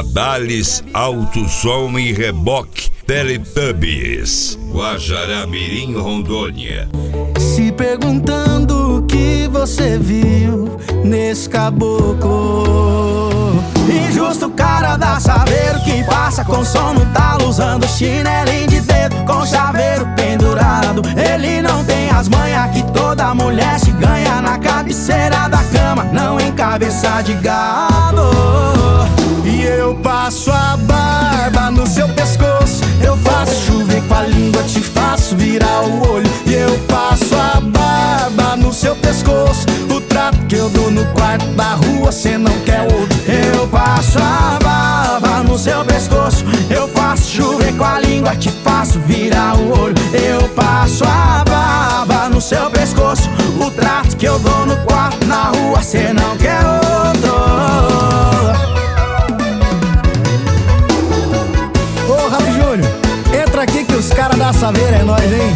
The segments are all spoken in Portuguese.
Dales Alto Som e Reboque Teletubbies, Guajará-Mirim, Rondônia. Se perguntando o que você viu nesse caboclo, injusto cara dá saber o que passa com som no talo, usando chinelinho de dedo com chaveiro pendurado. Ele não tem as manhas que toda mulher se ganha na cabeceira da cama, não em cabeça de gado. E eu passo a barba no seu pescoço, eu faço chover com a língua, te faço virar o olho. E eu passo a barba no seu pescoço, o trato que eu dou no quarto da rua cê não quer outro. Eu passo a barba no seu pescoço, eu faço chover com a língua, te faço virar o olho. Eu passo a barba no seu pescoço, o trato que eu dou no quarto na rua cê não quer outro. Ô Rafa Júnior, entra aqui que os caras da Saveira é nóis, hein?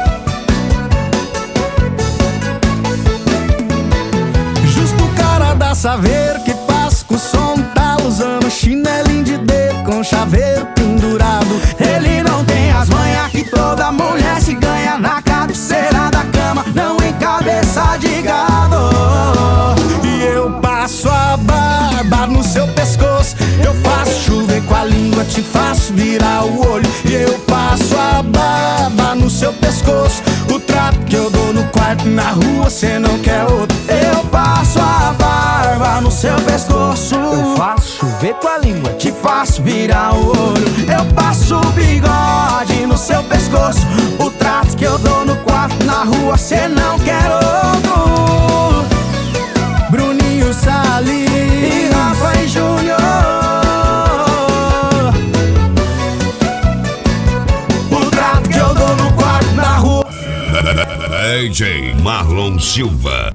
Justo o cara da Saveira que passa com o som tá usando chinelinho de dedo com chaveiro pendurado. Ele não tem as manhas que toda mulher se ganha na cabeceira da cama, não em cabeça de gado. E eu passo a barba no seu pescoço, eu faço chover com a língua, te faço virar o olho. E eu passo a barba no seu pescoço, o trato que eu dou no quarto na rua cê não quer outro. Eu passo a barba no seu pescoço, eu faço chover com a língua, te faço virar o olho. Eu passo o bigode no seu pescoço, o trato que eu dou no quarto na rua cê não quer outro. Bruninho Salles e Rafa Júnior, o trato que eu dou no quarto na rua. DJ Marlon Silva.